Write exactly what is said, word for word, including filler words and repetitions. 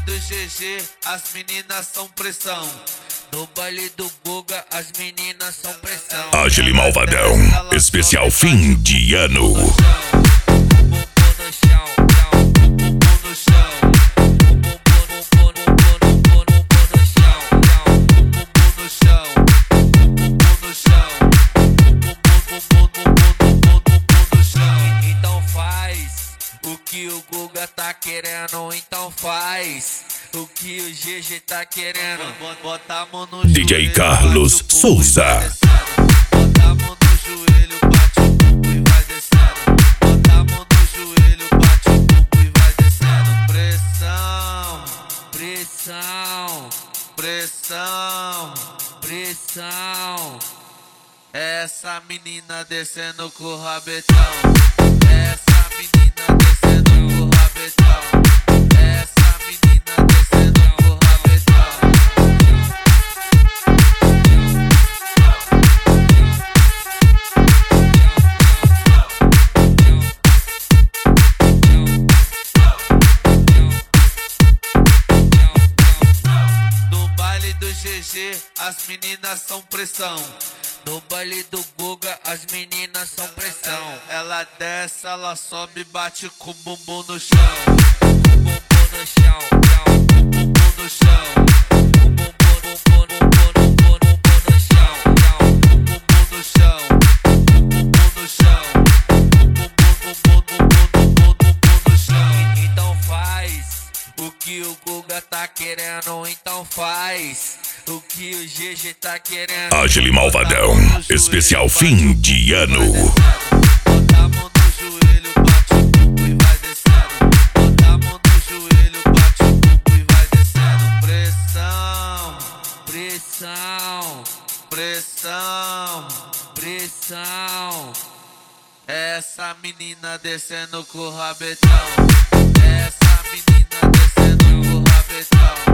do G G, as meninas são pressão. No baile do Guga, as meninas são pressão. Agile Malvadão, especial fim de ano. O que o Guga tá querendo, então faz. O que o G G tá querendo, bota a mão no D J Carlos Souza. Bota a mão no joelho, bate o bumbum e vai descendo. Bota a mão no joelho, bate o bumbum e vai descendo. Pressão, pressão, pressão, pressão. Essa menina descendo com o rabetão. Essa menina descendo com o rabetão. Essa menina descendo com o rabetão. No baile do G G, as meninas são pressão. No baile do Guga, as meninas são pressão. Ela desce, ela sobe, bate com o bumbum no chão. Bumbum no chão, bumbum no chão. Bumbum, bumbum, bumbum, bumbum, bumbum no chão. Bumbum no chão, bumbum no chão. Bumbum, bumbum, bumbum, bumbum, bumbum no chão. Então faz o que o Guga tá querendo, então faz. O que o G G tá querendo. Agile Malvadão, especial fim de ano. Bota a mão no joelho, bate o bumbum e vai descendo. Bota a mão no joelho, bate o bumbum e vai descendo. Pressão, pressão, pressão, pressão. Essa menina descendo com o rabetão. Essa menina descendo com o rabetão.